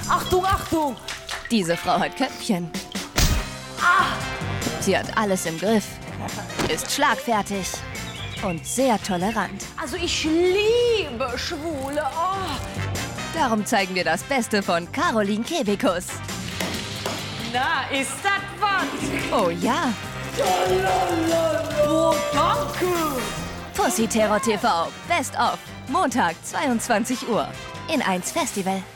Achtung, Achtung! Diese Frau hat Köpfchen. Sie hat alles im Griff, ist schlagfertig und sehr tolerant. Also ich liebe Schwule. Oh. Darum zeigen wir das Beste von Caroline Kebekus. Na, ist das was? Oh ja, Oh, danke! Pussy Terror TV, Best of, Montag, 22 Uhr, in 1 Festival.